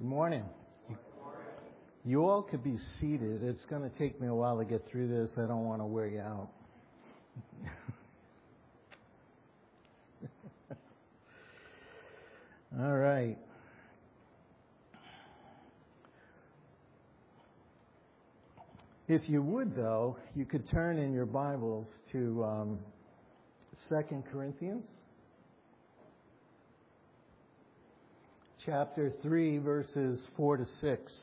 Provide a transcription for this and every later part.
Good morning. You all could be seated. It's going to take me a while to get through this. I don't want to wear you out. All right. If you would, though, you could turn in your Bibles to 2 Corinthians. Chapter 3, verses 4 to 6.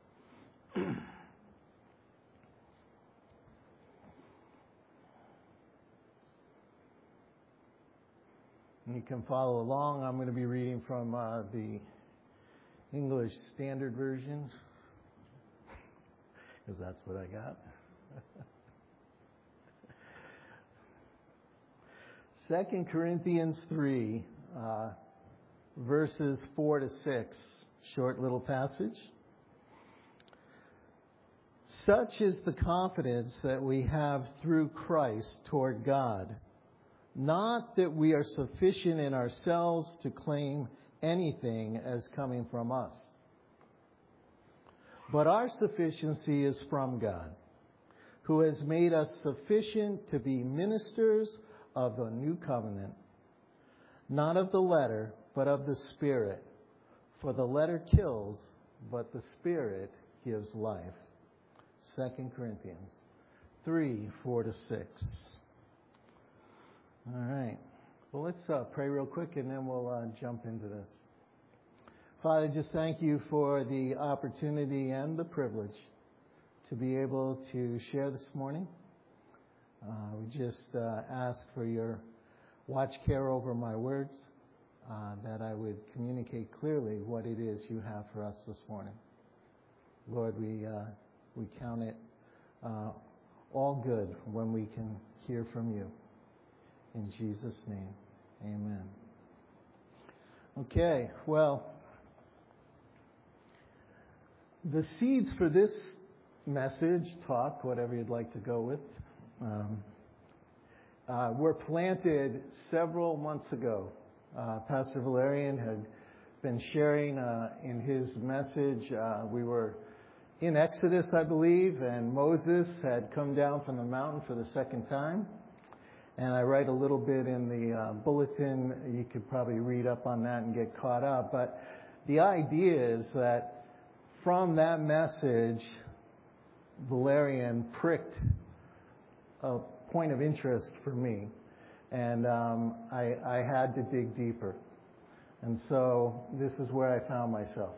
You can follow along. I'm going to be reading from the English Standard Version, because that's what I got. 2 Corinthians 3, verses 4 to 6, short little passage. Such is the confidence that we have through Christ toward God. Not that we are sufficient in ourselves to claim anything as coming from us. But our sufficiency is from God, who has made us sufficient to be ministers of the new covenant, not of the letter, but of the Spirit. For the letter kills, but the Spirit gives life. 2 Corinthians 3, 4 to 6. All right. Well, let's pray real quick and then we'll jump into this. Father, just thank you for the opportunity and the privilege to be able to share this morning. We just ask for your watch care over my words, that I would communicate clearly what it is you have for us this morning. Lord, we count it all good when we can hear from you. In Jesus' name, amen. Okay, well, the seeds for this message, talk, whatever you'd like to go with, were planted several months ago. Pastor Valerian had been sharing in his message. We were in Exodus, I believe, and Moses had come down from the mountain for the second time. And I write a little bit in the bulletin. You could probably read up on that and get caught up. But the idea is that from that message, Valerian pricked a point of interest for me. And I had to dig deeper. And so this is where I found myself.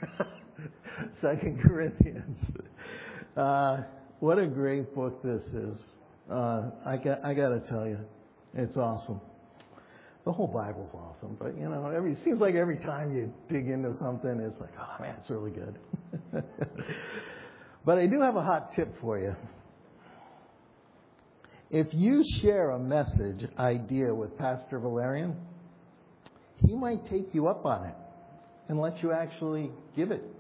2 Corinthians. What a great book this is. I got to tell you, it's awesome. The whole Bible's awesome, but it seems like every time you dig into something, it's like, oh man, it's really good. But I do have a hot tip for you. If you share a message idea with Pastor Valerian, he might take you up on it and let you actually give it.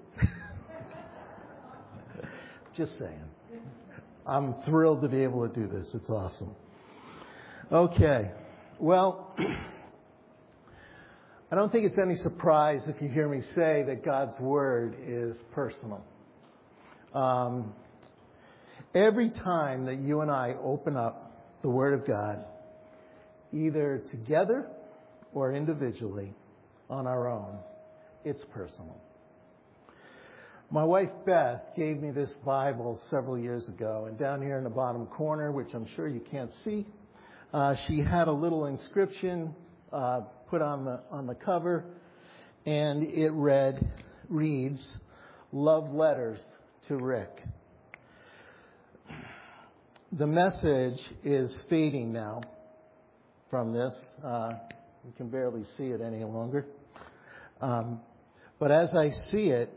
Just saying. I'm thrilled to be able to do this. It's awesome. Okay. Well, I don't think it's any surprise if you hear me say that God's Word is personal. Every time that you and I open up the Word of God, either together or individually on our own, it's personal. My wife Beth gave me this Bible several years ago, and down here in the bottom corner, which I'm sure you can't see, she had a little inscription put on the cover, and it reads, "Love letters to Rick." The message is fading now from this. You can barely see it any longer. But as I see it,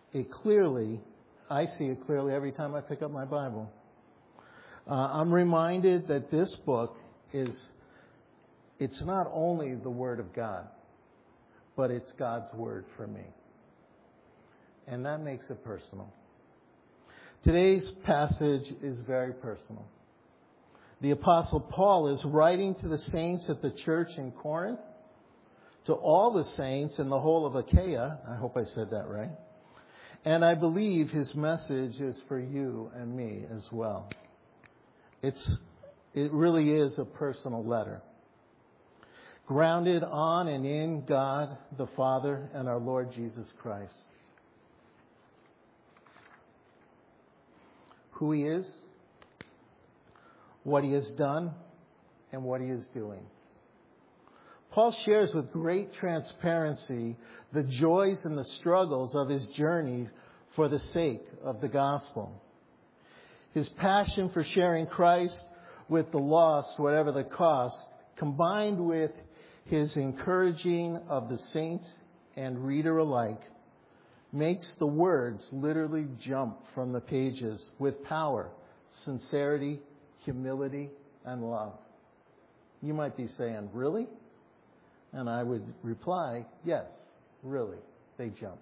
I see it clearly every time I pick up my Bible. I'm reminded that this book it's not only the Word of God, but it's God's Word for me. And that makes it personal. Today's passage is very personal. The Apostle Paul is writing to the saints at the church in Corinth, to all the saints in the whole of Achaia, I hope I said that right, And I believe his message is for you and me as well. It really is a personal letter, grounded on and in God the Father and our Lord Jesus Christ. Who he is, what he has done, and what he is doing. Paul shares with great transparency the joys and the struggles of his journey for the sake of the gospel. His passion for sharing Christ with the lost, whatever the cost, combined with his encouraging of the saints and reader alike, makes the words literally jump from the pages with power, sincerity, humility, and love. You might be saying, really? And I would reply, yes, really, they jump.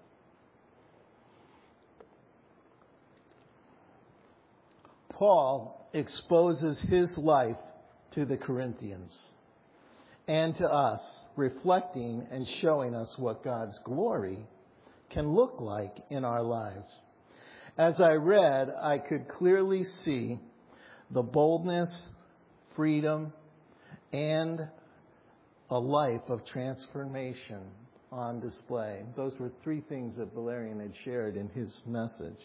Paul exposes his life to the Corinthians and to us, reflecting and showing us what God's glory can look like in our lives. As I read, I could clearly see the boldness, freedom, and a life of transformation on display. Those were three things that Valerian had shared in his message.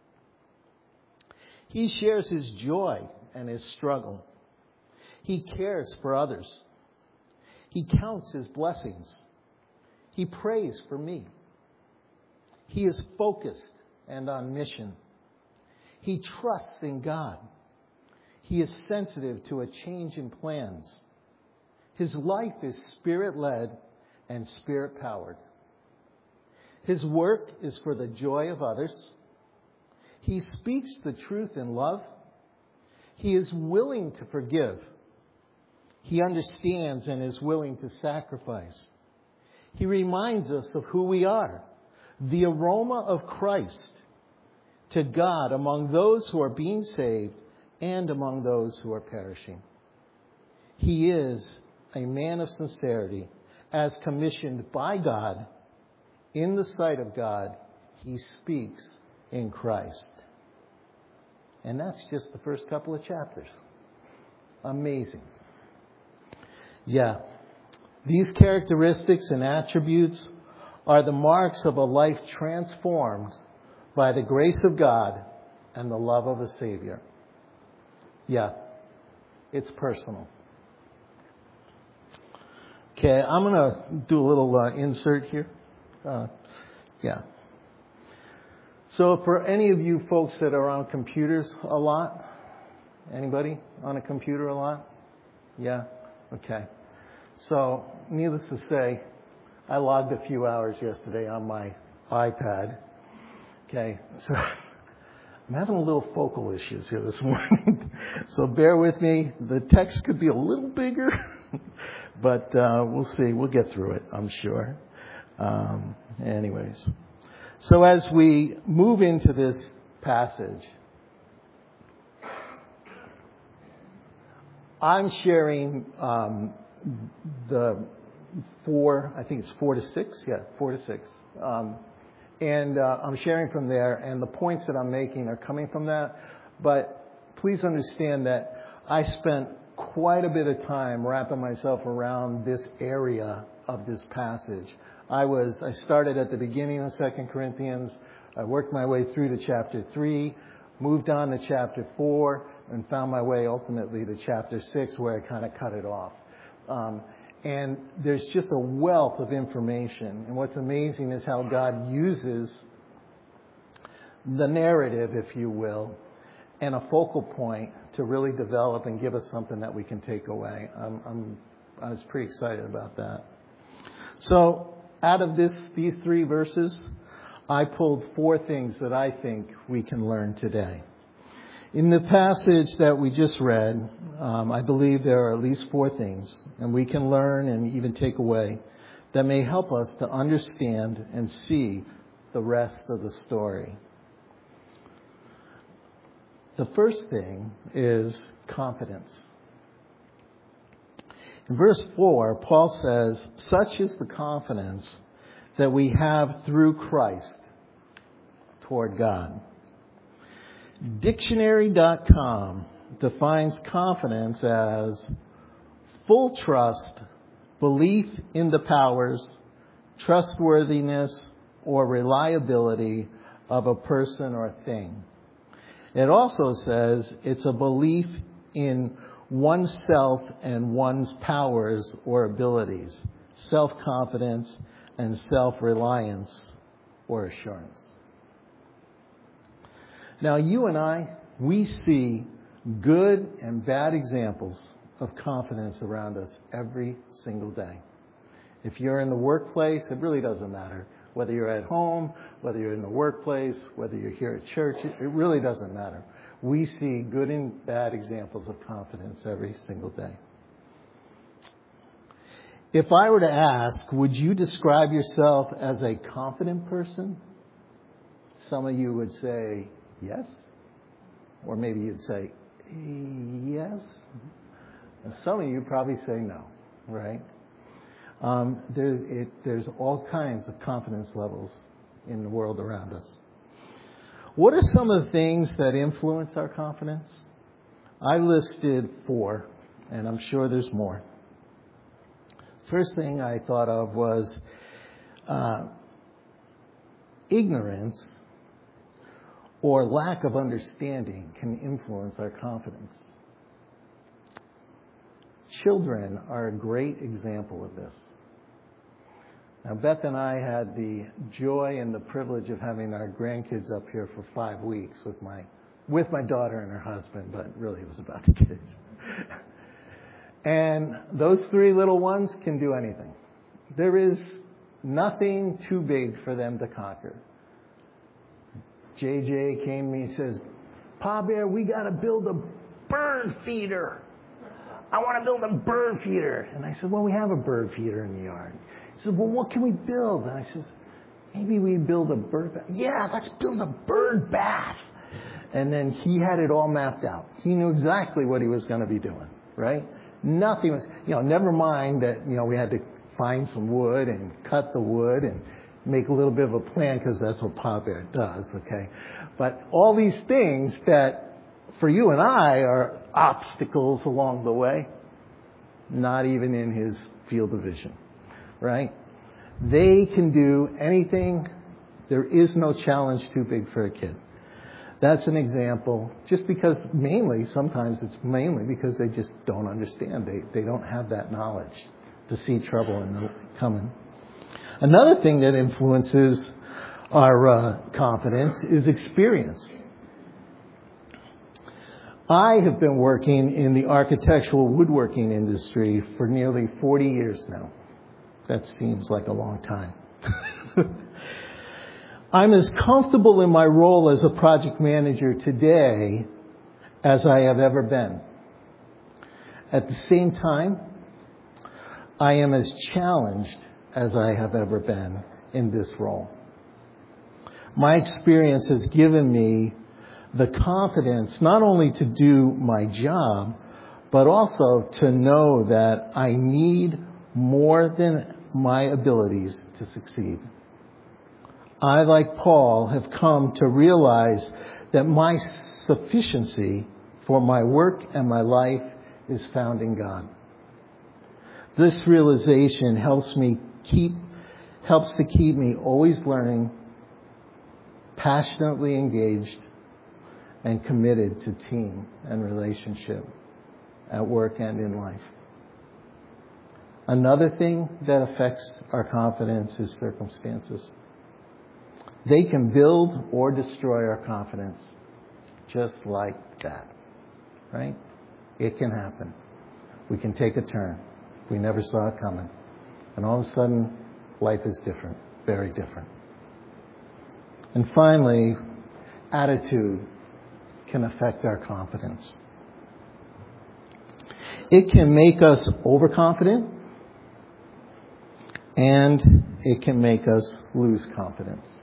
He shares his joy and his struggle. He cares for others. He counts his blessings. He prays for me. He is focused and on mission. He trusts in God. He is sensitive to a change in plans. His life is Spirit-led and Spirit-powered. His work is for the joy of others. He speaks the truth in love. He is willing to forgive. He understands and is willing to sacrifice. He reminds us of who we are, the aroma of Christ to God among those who are being saved and among those who are perishing. He is a man of sincerity, as commissioned by God. In the sight of God, he speaks in Christ. And that's just the first couple of chapters. Amazing. Yeah. These characteristics and attributes are the marks of a life transformed by the grace of God and the love of a Savior. Yeah. It's personal. Okay, I'm going to do a little insert here. Yeah. So for any of you folks that are on computers a lot, anybody on a computer a lot? Yeah? Okay. So needless to say, I logged a few hours yesterday on my iPad. Okay. So I'm having a little focal issues here this morning. So bear with me. The text could be a little bigger. But we'll see. We'll get through it, I'm sure. Anyways. So as we move into this passage, I'm sharing the 4, I think it's 4 to 6. Yeah, 4 to 6. And I'm sharing from there, and the points that I'm making are coming from that. But please understand that I spent quite a bit of time wrapping myself around this area of this passage. I started at the beginning of 2 Corinthians. I worked my way through to chapter 3, moved on to chapter 4, and found my way ultimately to chapter 6, where I kind of cut it off. And there's just a wealth of information. And what's amazing is how God uses the narrative, if you will, and a focal point to really develop and give us something that we can take away. I was pretty excited about that. So out of these 3 verses, I pulled 4 things that I think we can learn today. In the passage that we just read, I believe there are at least 4 things, and we can learn and even take away, that may help us to understand and see the rest of the story. The first thing is confidence. In verse 4, Paul says, "Such is the confidence that we have through Christ, toward God. Dictionary.com defines confidence as full trust, belief in the powers, trustworthiness, or reliability of a person or thing. It also says it's a belief in oneself and one's powers or abilities, self-confidence and self-reliance or assurance. Now, you and I, we see good and bad examples of confidence around us every single day. If you're in the workplace, it really doesn't matter. Whether you're at home, whether you're in the workplace, whether you're here at church, it really doesn't matter. We see good and bad examples of confidence every single day. If I were to ask, would you describe yourself as a confident person? Some of you would say yes. Or maybe you'd say yes. And some of you probably say no, right? There's all kinds of confidence levels in the world around us. What are some of the things that influence our confidence? I listed 4, and I'm sure there's more. First thing I thought of was ignorance or lack of understanding can influence our confidence. Children are a great example of this. Now, Beth and I had the joy and the privilege of having our grandkids up here for 5 weeks with my daughter and her husband, but really it was about the kids. And those 3 little ones can do anything. There is nothing too big for them to conquer. JJ came to me and says, Pa Bear, we got to build a bird feeder. I want to build a bird feeder. And I said, well, we have a bird feeder in the yard. He said, well, what can we build? And I said, maybe we build a bird bath. Yeah, let's build a bird bath. And then he had it all mapped out. He knew exactly what he was going to be doing, right? Nothing was, never mind that, we had to find some wood and cut the wood and make a little bit of a plan because that's what Pa Bear does, okay? But all these things that for you and I are obstacles along the way, not even in his field of vision, right? They can do anything. There is no challenge too big for a kid. That's an example, just because sometimes it's mainly because they just don't understand. They don't have that knowledge to see trouble coming. Another thing that influences our confidence is experience. I have been working in the architectural woodworking industry for nearly 40 years now. That seems like a long time. I'm as comfortable in my role as a project manager today as I have ever been. At the same time, I am as challenged as I have ever been in this role. My experience has given me the confidence not only to do my job, but also to know that I need more than my abilities to succeed. I, like Paul, have come to realize that my sufficiency for my work and my life is found in God. This realization helps to keep me always learning, passionately engaged, and committed to team and relationship at work and in life. Another thing that affects our confidence is circumstances. They can build or destroy our confidence just like that, right? It can happen. We can take a turn. We never saw it coming. And all of a sudden, life is different, very different. And finally, attitude can affect our confidence. It can make us overconfident, and it can make us lose confidence.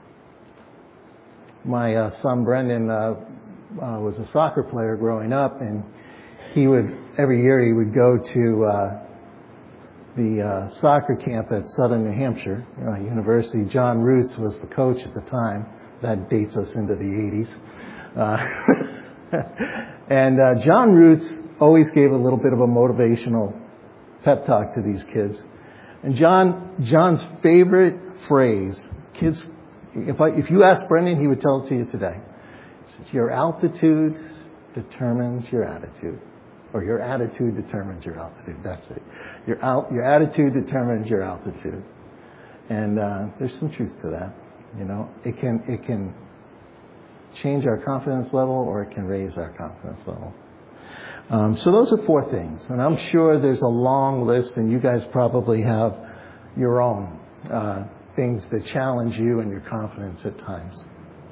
My son Brendan was a soccer player growing up, and every year he would go to the soccer camp at Southern New Hampshire University. John Roots was the coach at the time, that dates us into the 80s. And John Roots always gave a little bit of a motivational pep talk to these kids. And John's favorite phrase, kids, if you ask Brendan, he would tell it to you today. He says, your altitude determines your attitude. Or your attitude determines your altitude. That's it. Your attitude determines your altitude. And there's some truth to that. You know, it can change our confidence level, or it can raise our confidence level. So those are 4 things. And I'm sure there's a long list, and you guys probably have your own things that challenge you and your confidence at times.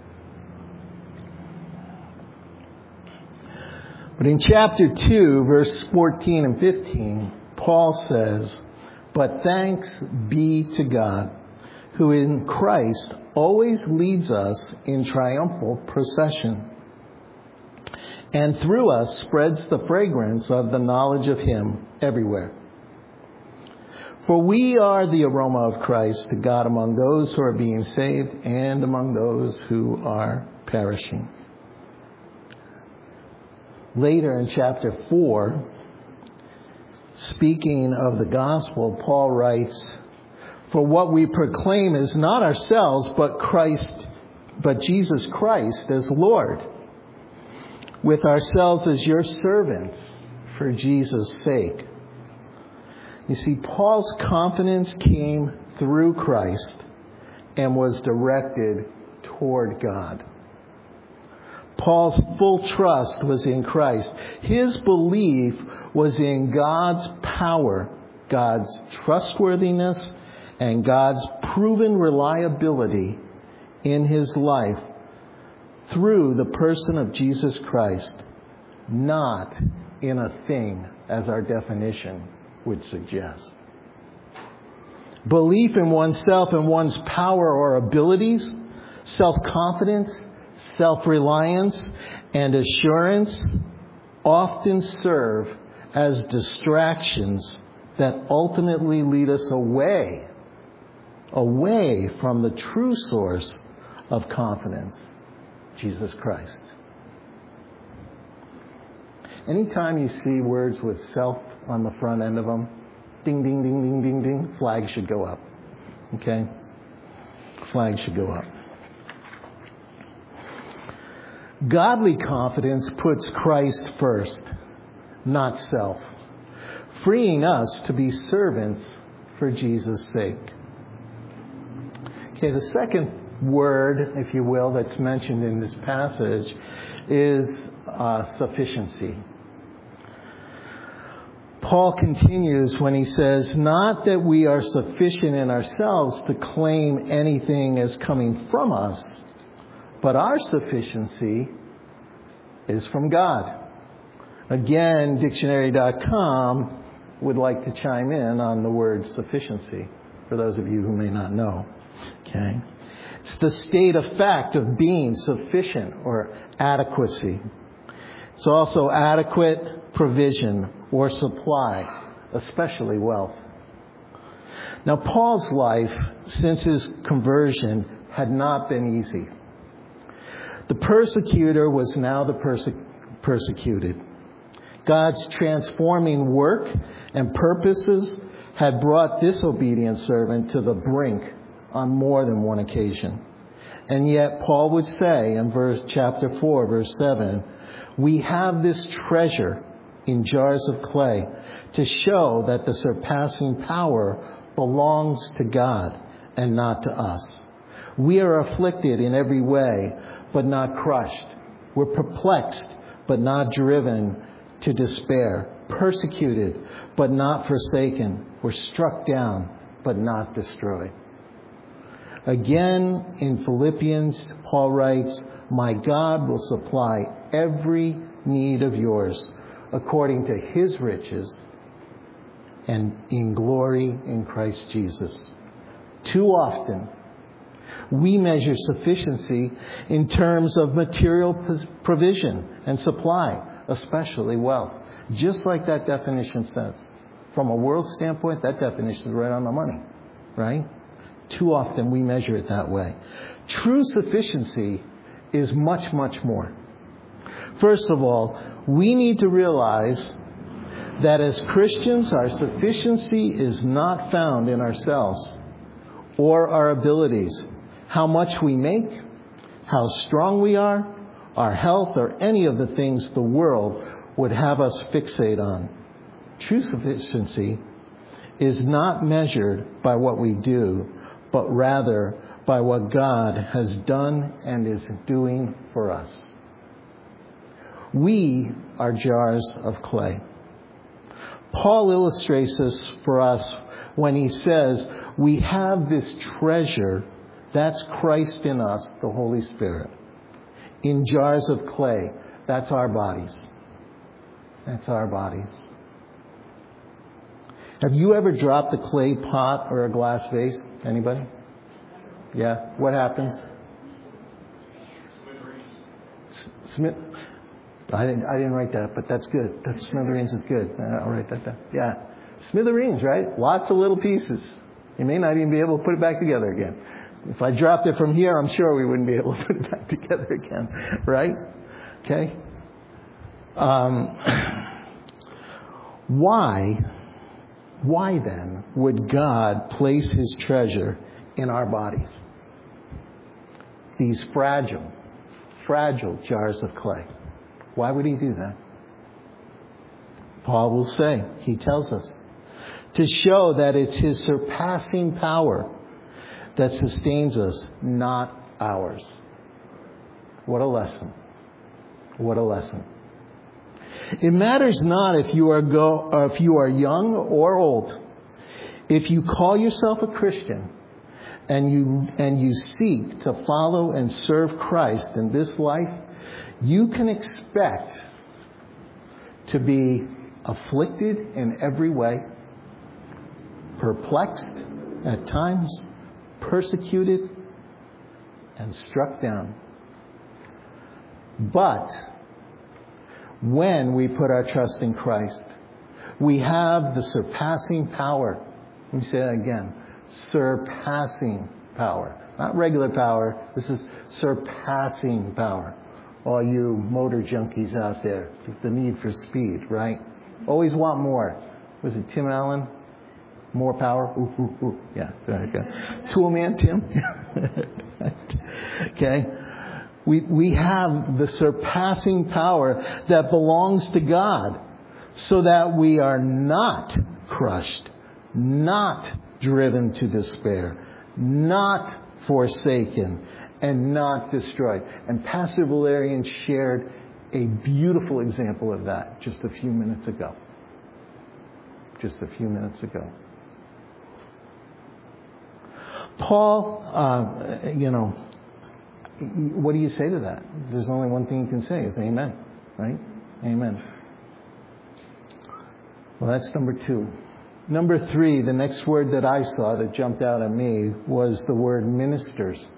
But in chapter 2, verse 14 and 15, Paul says, but thanks be to God, who in Christ always leads us in triumphal procession, and through us spreads the fragrance of the knowledge of Him everywhere. For we are the aroma of Christ to God among those who are being saved and among those who are perishing. Later in chapter 4, speaking of the gospel, Paul writes, for what we proclaim is not ourselves, but Jesus Christ as Lord, with ourselves as your servants for Jesus' sake. You see, Paul's confidence came through Christ and was directed toward God. Paul's full trust was in Christ. His belief was in God's power, God's trustworthiness, and God's proven reliability in his life through the person of Jesus Christ, not in a thing, as our definition would suggest. Belief in oneself and one's power or abilities, self-confidence, self-reliance, and assurance often serve as distractions that ultimately lead us away from the true source of confidence, Jesus Christ. Anytime you see words with self on the front end of them, ding, ding, ding, ding, ding, ding, flags should go up. Okay? Flags should go up. Godly confidence puts Christ first, not self, freeing us to be servants for Jesus' sake. Okay, the second word, if you will, that's mentioned in this passage is sufficiency. Paul continues when he says, not that we are sufficient in ourselves to claim anything as coming from us, but our sufficiency is from God. Again, dictionary.com would like to chime in on the word sufficiency, for those of you who may not know. Okay? It's the state of fact of being sufficient or adequacy. It's also adequate provision or supply, especially wealth. Now, Paul's life since his conversion had not been easy. The persecutor was now the persecuted. God's transforming work and purposes had brought this obedient servant to the brink on more than one occasion. And yet Paul would say in chapter 4, verse 7, we have this treasure in jars of clay to show that the surpassing power belongs to God and not to us. We are afflicted in every way, but not crushed. We're perplexed, but not driven to despair. Persecuted, but not forsaken. We're struck down, but not destroyed. Again, in Philippians, Paul writes, my God will supply every need of yours according to his riches and in glory in Christ Jesus. Too often, we measure sufficiency in terms of material provision and supply, especially wealth. Just like that definition says. From a world standpoint, that definition is right on the money, right? Too often we measure it that way. True sufficiency is much, much more. First of all, we need to realize that as Christians, our sufficiency is not found in ourselves or our abilities, how much we make, how strong we are, our health, or any of the things the world would have us fixate on. True sufficiency is not measured by what we do, but rather by what God has done and is doing for us. We are jars of clay. Paul illustrates this for us when he says, we have this treasure, that's Christ in us, the Holy Spirit, in jars of clay. That's our bodies. That's our bodies. Have you ever dropped a clay pot or a glass vase? Anybody? Yeah. What happens? I didn't write that, but that's good. That smithereens is good. I'll write that down. Yeah. Smithereens, right? Lots of little pieces. You may not even be able to put it back together again. If I dropped it from here, I'm sure we wouldn't be able to put it back together again. Right? Okay? Why then would God place His treasure in our bodies? These fragile jars of clay. Why would He do that? Paul will say, he tells us, to show that it's His surpassing power that sustains us, not ours. What a lesson. What a lesson. It matters not if you are young or old. If you call yourself a Christian and you seek to follow and serve Christ in this life, you can expect to be afflicted in every way, perplexed at times, persecuted, and struck down. But when we put our trust in Christ, we have the surpassing power. Let me say that again. Surpassing power. Not regular power. This is surpassing power. All you motor junkies out there, the need for speed, right? Always want more. Was it Tim Allen? More power? Ooh, ooh, ooh. Yeah. Okay. Tool man, Tim? Okay. We have the surpassing power that belongs to God, so that we are not crushed, not driven to despair, not forsaken, and not destroyed. And Pastor Valerian shared a beautiful example of that just a few minutes ago. Just a few minutes ago. Paul, what do you say to that? There's only one thing you can say is amen, right? Amen. Well, that's number 2. Number 3, the next word that I saw that jumped out at me was the word ministers.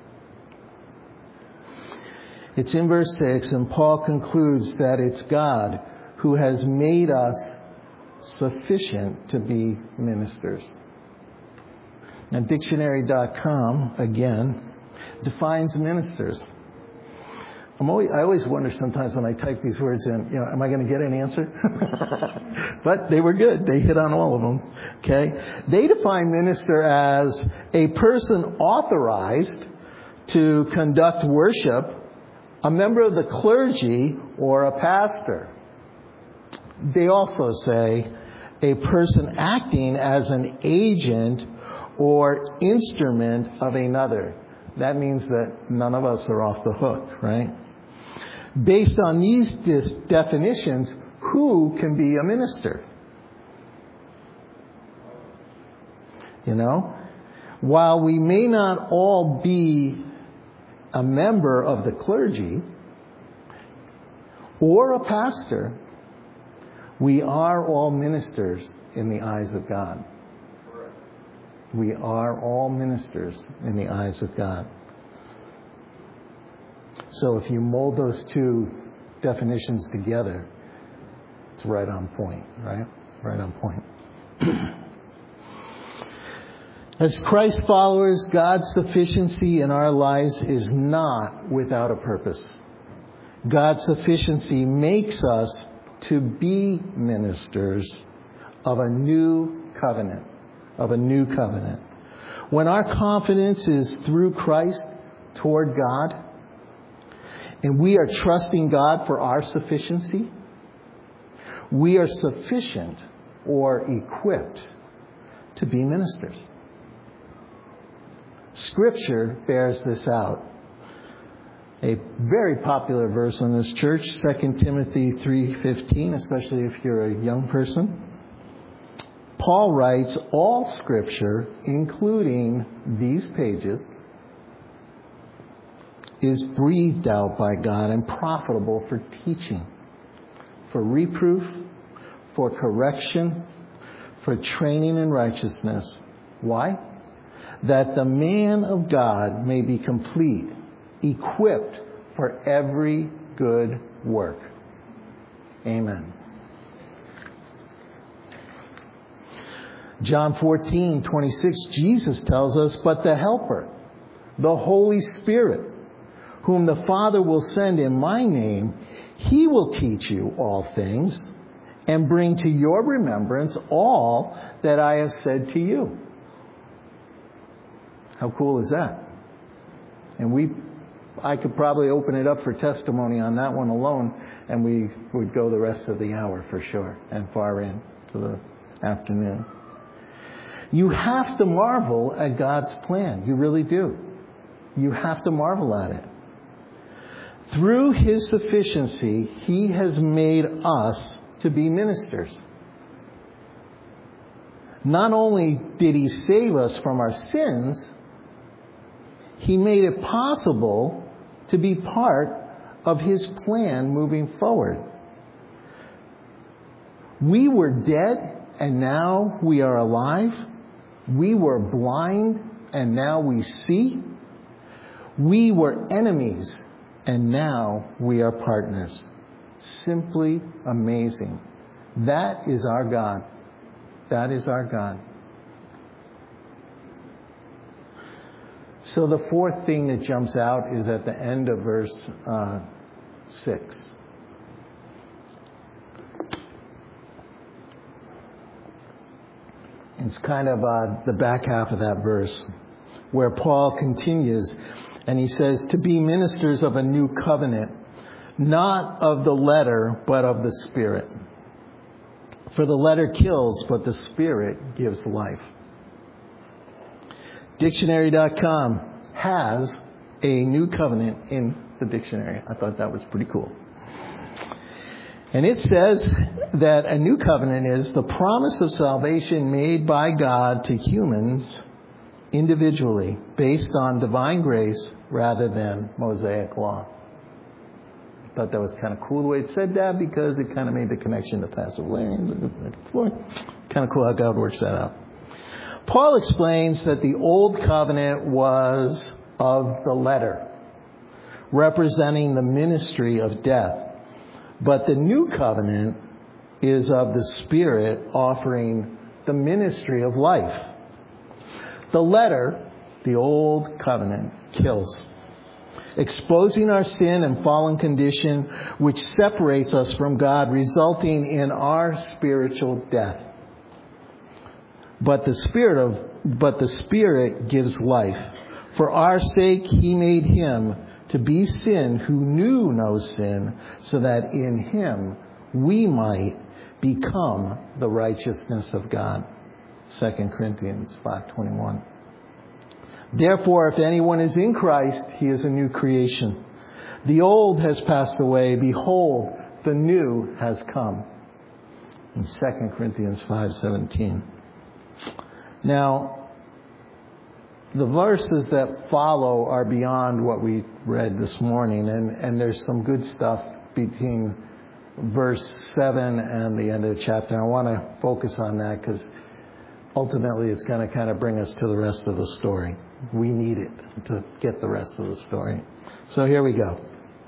It's in verse 6, and Paul concludes that it's God who has made us sufficient to be ministers. Now, dictionary.com, again, defines ministers. I always wonder sometimes when I type these words in, am I going to get an answer? But they were good. They hit on all of them. Okay. They define minister as a person authorized to conduct worship, a member of the clergy, or a pastor. They also say a person acting as an agent or instrument of another. That means that none of us are off the hook, right? Based on these definitions, who can be a minister? While we may not all be a member of the clergy or a pastor, we are all ministers in the eyes of God. We are all ministers in the eyes of God. So if you mold those two definitions together, it's right on point, right? Right on point. As Christ followers, God's sufficiency in our lives is not without a purpose. God's sufficiency makes us to be ministers of a new covenant. When our confidence is through Christ toward God, and we are trusting God for our sufficiency, we are sufficient or equipped to be ministers. Scripture bears this out. A very popular verse in this church, 2 Timothy 3:15, especially if you're a young person. Paul writes, all Scripture, including these pages, is breathed out by God and profitable for teaching, for reproof, for correction, for training in righteousness. Why? That the man of God may be complete, equipped for every good work. Amen. John 14:26, Jesus tells us, but the Helper, the Holy Spirit, whom the Father will send in my name, he will teach you all things and bring to your remembrance all that I have said to you. How cool is that? And I could probably open it up for testimony on that one alone, and we would go the rest of the hour for sure, and far into the afternoon. You have to marvel at God's plan. You really do. You have to marvel at it. Through His sufficiency, He has made us to be ministers. Not only did He save us from our sins, He made it possible to be part of His plan moving forward. We were dead and now we are alive. We were blind and now we see. We were enemies and now we are partners. Simply amazing. That is our God. That is our God. So the fourth thing that jumps out is at the end of verse 6. It's kind of the back half of that verse where Paul continues and he says, to be ministers of a new covenant, not of the letter, but of the Spirit. For the letter kills, but the Spirit gives life. Dictionary.com has a new covenant in the dictionary. I thought that was pretty cool. And it says that a new covenant is the promise of salvation made by God to humans individually, based on divine grace rather than Mosaic law. I thought that was kind of cool the way it said that, because it kind of made the connection to Pastor Williams. Kind of cool how God works that out. Paul explains that the old covenant was of the letter, representing the ministry of death. But the new covenant is of the Spirit, offering the ministry of life. The letter, the old covenant, kills, exposing our sin and fallen condition, which separates us from God, resulting in our spiritual death. But the Spirit gives life. For our sake, He made Him to be sin who knew no sin, so that in Him we might become the righteousness of God. 2 Corinthians 5:21. Therefore, if anyone is in Christ, he is a new creation. The old has passed away. Behold, the new has come. In 2 Corinthians 5:17. Now, the verses that follow are beyond what we read this morning, and there's some good stuff between verse 7 and the end of the chapter. I want to focus on that because ultimately it's going to kind of bring us to the rest of the story. We need it to get the rest of the story. So here we go.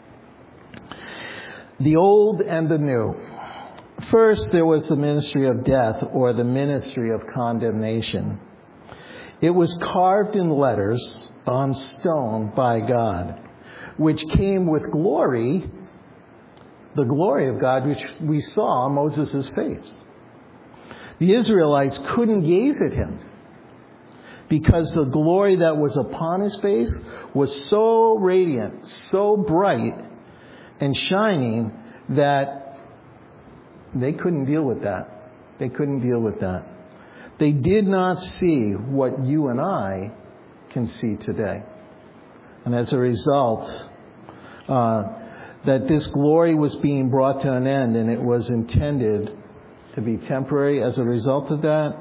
The old and the new. First, there was the ministry of death, or the ministry of condemnation. It was carved in letters on stone by God, which came with glory, the glory of God, which we saw on Moses' face. The Israelites couldn't gaze at him because the glory that was upon his face was so radiant, so bright and shining that they couldn't deal with that. They couldn't deal with that. They did not see what you and I can see today. And as a result, that this glory was being brought to an end, and it was intended to be temporary. As a result of that,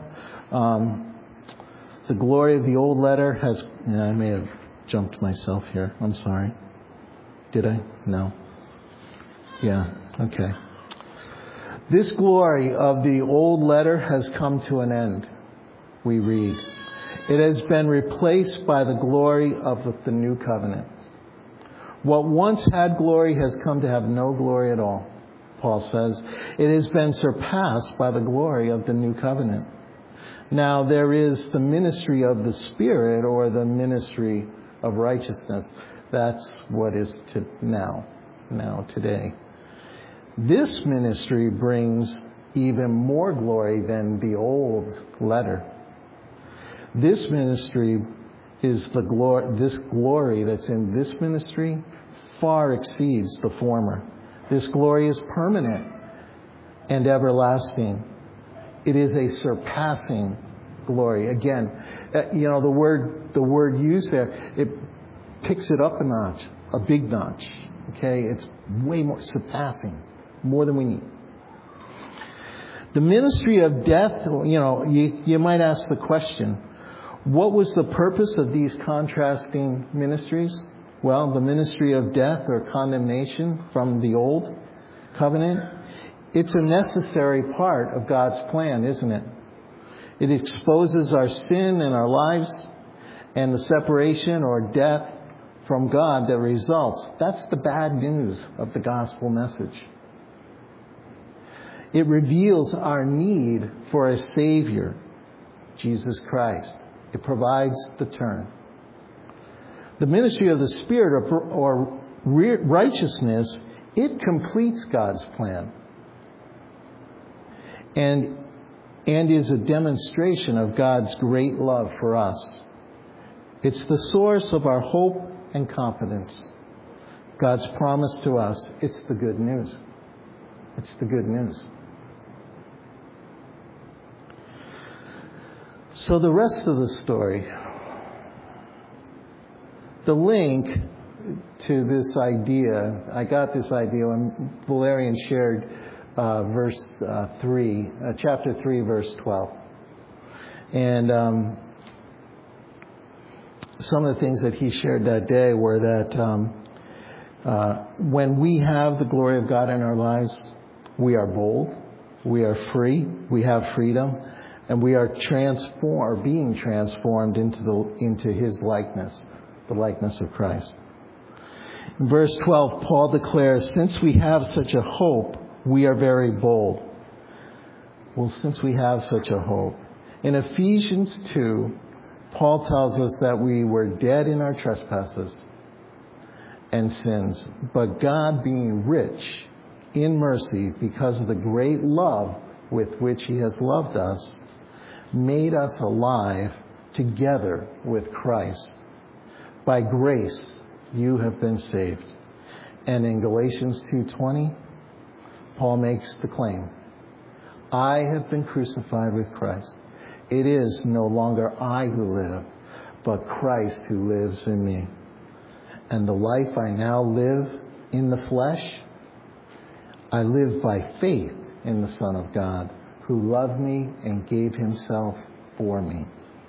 the glory of the old letter has... I may have jumped myself here. I'm sorry. Did I? No. Yeah. Okay. This glory of the old letter has come to an end, we read. It has been replaced by the glory of the new covenant. What once had glory has come to have no glory at all, Paul says. It has been surpassed by the glory of the new covenant. Now there is the ministry of the Spirit, or the ministry of righteousness. That's what is now today. This ministry brings even more glory than the old letter. This ministry is the glory. This glory that's in this ministry far exceeds the former. This glory is permanent and everlasting. It is a surpassing glory. Again, the word used there, it picks it up a notch, a big notch. Okay, it's way more surpassing, more than we need. The ministry of death, you might ask the question, what was the purpose of these contrasting ministries? Well, the ministry of death or condemnation from the old covenant, it's a necessary part of God's plan, isn't it? It exposes our sin in our lives and the separation or death from God that results. That's the bad news of the gospel message. It reveals our need for a Savior, Jesus Christ. It provides the turn. The ministry of the Spirit or righteousness, it completes God's plan and is a demonstration of God's great love for us. It's the source of our hope and confidence. God's promise to us, it's the good news. It's the good news. So the rest of the story, the link to this idea, I got this idea when Valerian shared chapter 3, verse 12. And some of the things that he shared that day were that when we have the glory of God in our lives, we are bold, we are free, we have freedom, and we are being transformed into His likeness, the likeness of Christ. In verse 12, Paul declares, since we have such a hope, we are very bold. Well, since we have such a hope. In Ephesians 2, Paul tells us that we were dead in our trespasses and sins, but God, being rich in mercy because of the great love with which He has loved us, made us alive together with Christ. By grace you have been saved. And in Galatians 2:20, Paul makes the claim, I have been crucified with Christ. It is no longer I who live, but Christ who lives in me. And the life I now live in the flesh, I live by faith in the Son of God, who loved me and gave Himself for me.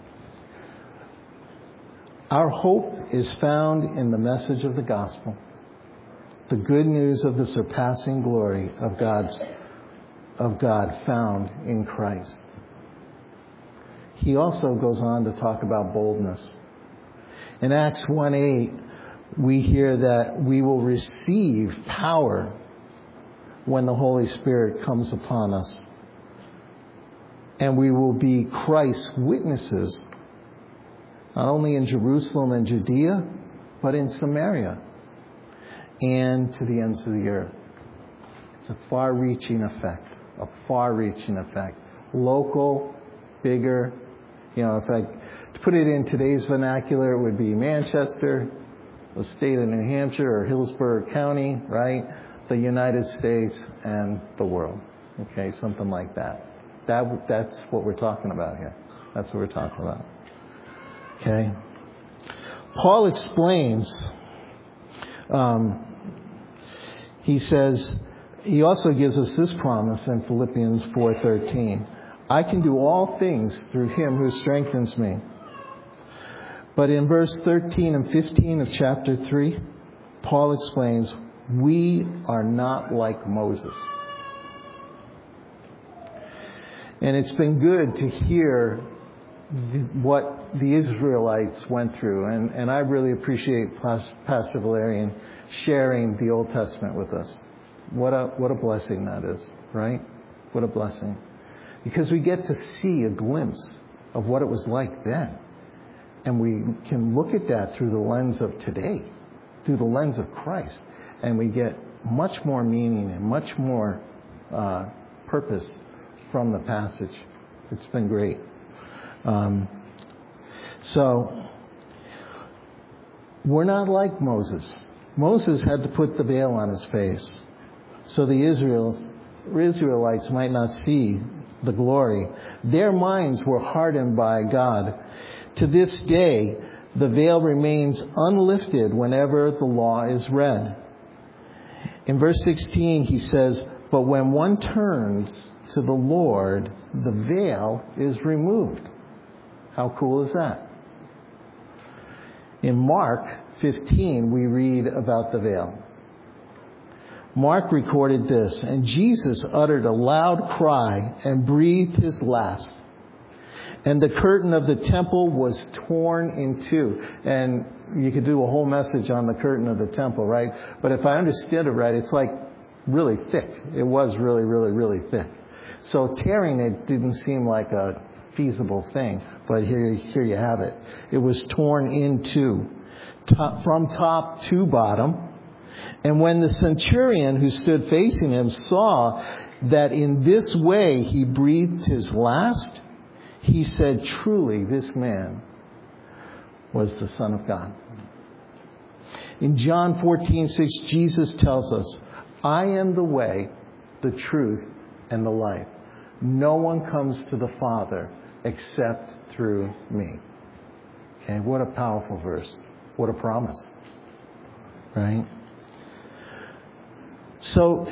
Our hope is found in the message of the gospel, the good news of the surpassing glory of God found in Christ. He also goes on to talk about boldness. In Acts 1:8, we hear that we will receive power when the Holy Spirit comes upon us. And we will be Christ's witnesses not only in Jerusalem and Judea, but in Samaria and to the ends of the earth. It's a far-reaching effect. A far-reaching effect. Local, bigger. To put it in today's vernacular, it would be Manchester, the state of New Hampshire, or Hillsborough County, right? The United States and the world. Okay, something like that. That's what we're talking about here. That's what we're talking about. Okay. Paul explains. He also gives us this promise in Philippians 4:13. I can do all things through him who strengthens me. But in verse 13 and 15 of chapter 3, Paul explains, we are not like Moses. And it's been good to hear what the Israelites went through. And I really appreciate Pastor Valerian sharing the Old Testament with us. What a blessing that is, right? What a blessing. Because we get to see a glimpse of what it was like then. And we can look at that through the lens of today, through the lens of Christ. And we get much more meaning and much more purpose from the passage. It's been great. So, we're not like Moses. Moses had to put the veil on his face so the Israelites might not see the glory. Their minds were hardened by God. To this day, the veil remains unlifted whenever the law is read. In verse 16, he says, but when one turns to the Lord, the veil is removed. How cool is that? In Mark 15, we read about the veil. Mark recorded this, and Jesus uttered a loud cry and breathed his last. And the curtain of the temple was torn in two. And you could do a whole message on the curtain of the temple, right? But if I understood it right, it's like really thick. It was really, really, really thick. So tearing it didn't seem like a feasible thing. But here you have it. It was torn in two, from top to bottom. And when the centurion who stood facing him saw that in this way he breathed his last, he said, truly, this man was the Son of God. In John 14:6, Jesus tells us, I am the way, the truth, and the life. No one comes to the Father except through me. Okay, what a powerful verse. What a promise. Right? So,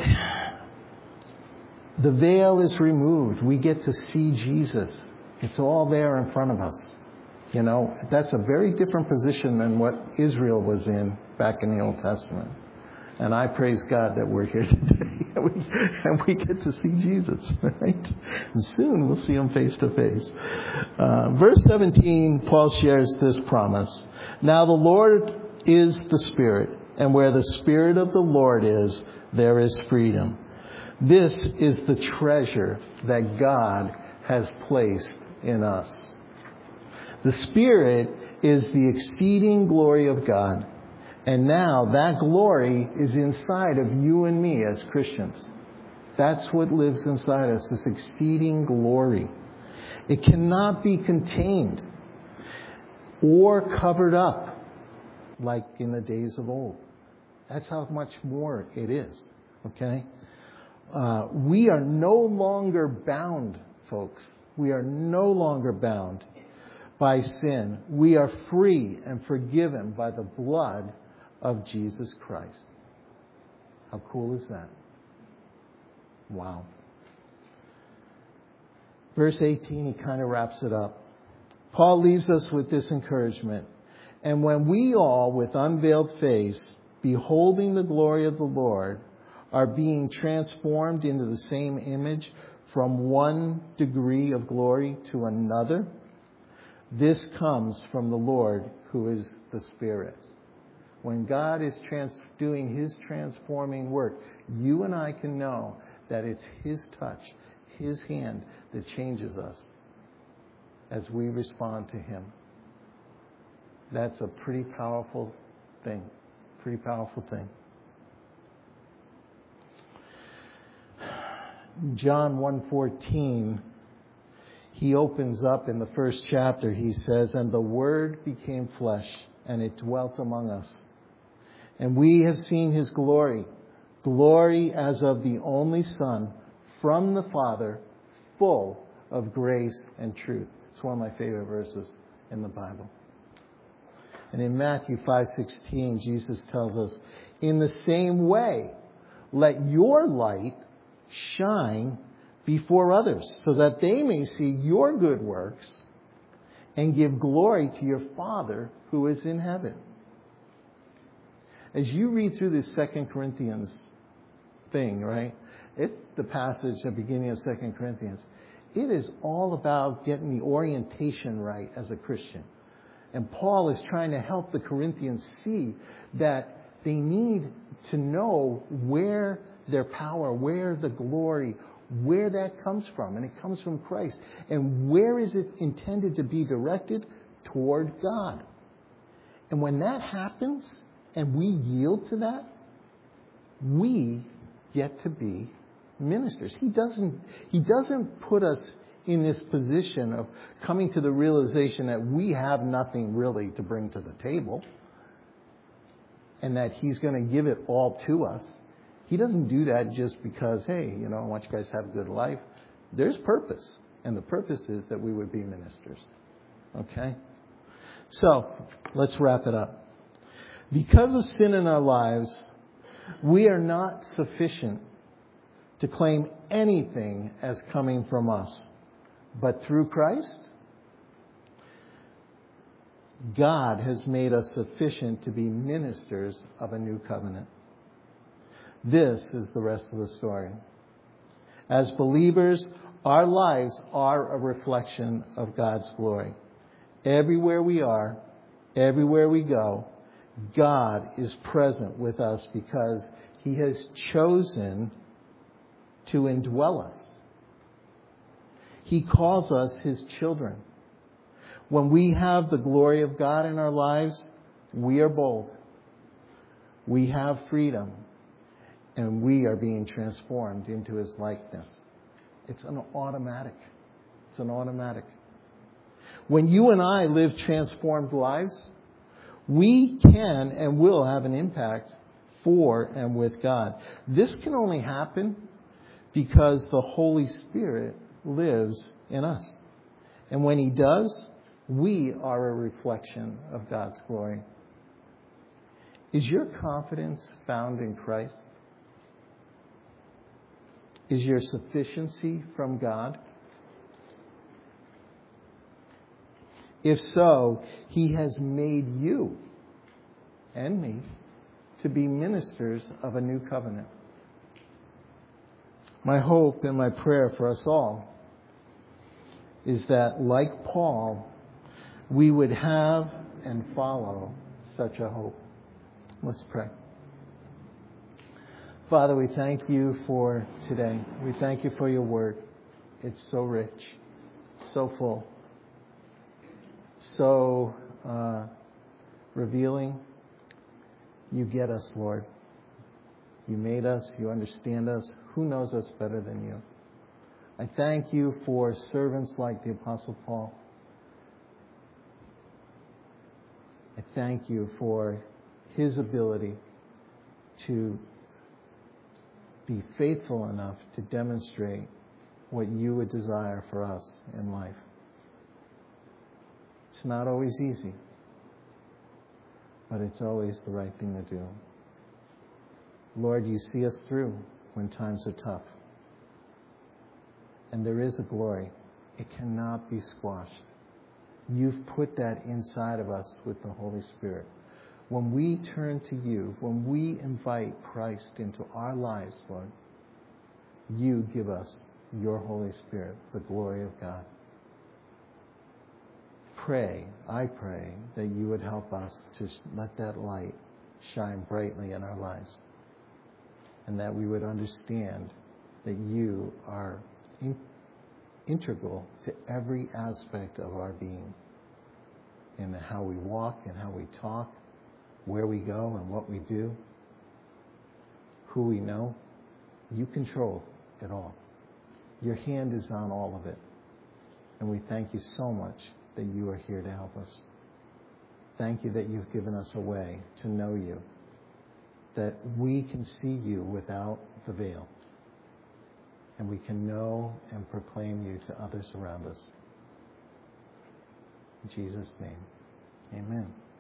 the veil is removed. We get to see Jesus. It's all there in front of us. That's a very different position than what Israel was in back in the Old Testament. And I praise God that we're here today and we get to see Jesus, right? And soon we'll see him face to face. Verse 17, Paul shares this promise. Now the Lord is the Spirit, and where the Spirit of the Lord is, there is freedom. This is the treasure that God has placed in us. The Spirit is the exceeding glory of God. And now that glory is inside of you and me as Christians. That's what lives inside us, this exceeding glory. It cannot be contained or covered up like in the days of old. That's how much more it is. Okay? We are no longer bound, folks. We are no longer bound by sin. We are free and forgiven by the blood of Jesus Christ. How cool is that? Wow. Verse 18, he kind of wraps it up. Paul leaves us with this encouragement. And when we all, with unveiled face, beholding the glory of the Lord, are being transformed into the same image from one degree of glory to another, this comes from the Lord who is the Spirit. When God is doing his transforming work, you and I can know that it's his touch, his hand that changes us as we respond to him. That's a pretty powerful thing. Pretty powerful thing. John 1:14, he opens up in the first chapter. He says, "And the Word became flesh, and it dwelt among us. And we have seen His glory, glory as of the only Son from the Father, full of grace and truth." It's one of my favorite verses in the Bible. And in Matthew 5:16, Jesus tells us, "In the same way, let your light shine before others, so that they may see your good works and give glory to your Father who is in heaven." As you read through this 2 Corinthians thing, right? It's the passage at the beginning of 2 Corinthians. It is all about getting the orientation right as a Christian. And Paul is trying to help the Corinthians see that they need to know where their power, where the glory, where that comes from. And it comes from Christ. And where is it intended to be directed? Toward God. And when that happens and we yield to that, we get to be ministers. He doesn't put us in this position of coming to the realization that we have nothing really to bring to the table and that He's going to give it all to us. He doesn't do that just because, hey, I want you guys to have a good life. There's purpose. And the purpose is that we would be ministers. Okay? So, let's wrap it up. Because of sin in our lives, we are not sufficient to claim anything as coming from us. But through Christ, God has made us sufficient to be ministers of a new covenant. This is the rest of the story. As believers, our lives are a reflection of God's glory. Everywhere we are, everywhere we go, God is present with us because He has chosen to indwell us. He calls us His children. When we have the glory of God in our lives, we are bold. We have freedom. And we are being transformed into His likeness. It's an automatic. It's an automatic. When you and I live transformed lives, we can and will have an impact for and with God. This can only happen because the Holy Spirit lives in us. And when He does, we are a reflection of God's glory. Is your confidence found in Christ? Is your sufficiency from God? If so, He has made you and me to be ministers of a new covenant. My hope and my prayer for us all is that, like Paul, we would have and follow such a hope. Let's pray. Father, we thank You for today. We thank You for Your word. It's so rich, so full, so revealing. You get us, Lord. You made us. You understand us. Who knows us better than You? I thank You for servants like the Apostle Paul. I thank You for his ability to be faithful enough to demonstrate what You would desire for us in life. It's not always easy, but it's always the right thing to do. Lord, You see us through when times are tough. And there is a glory. It cannot be squashed. You've put that inside of us with the Holy Spirit. When we turn to You, when we invite Christ into our lives, Lord, You give us Your Holy Spirit, the glory of God. I pray that You would help us to let that light shine brightly in our lives. And that we would understand that You are integral to every aspect of our being. in how we walk and how we talk, where we go and what we do, who we know. You control it all. Your hand is on all of it. And we thank you so much that you are here to help us. Thank you that you've given us a way to know you, that we can see you without the veil, and we can know and proclaim you to others around us. In Jesus' name, amen.